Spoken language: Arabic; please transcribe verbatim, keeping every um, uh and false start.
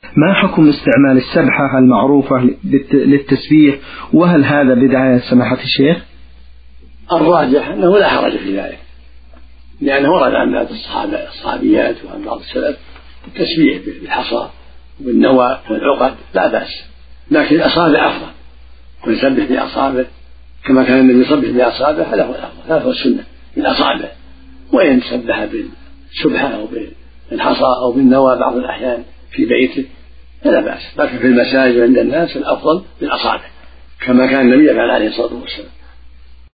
ما حكم استعمال السبحة المعروفة للتسبيح، وهل هذا بدعة يا سماحة الشيخ؟ الراجح أنه لا حرج في ذلك، لأنه ورد عن بعض الصحابة الصحابيات وعن بعض السلف التسبيح بالحصى والنوى والعقد لا بأس، لكن الأصابع أفضل، ويسبح بأصابعه كما كان النبي يسبح بأصابعه له الأفضل، هذا هو السنة بالأصابع. وإن سبح بالسبحة أو بالحصى أو بالنوى بعض الأحيان في بيته فلا بأس، لكن في المساجد عند الناس الأفضل بالأصابع كما كان النبي يفعل عليه الصلاة والسلام.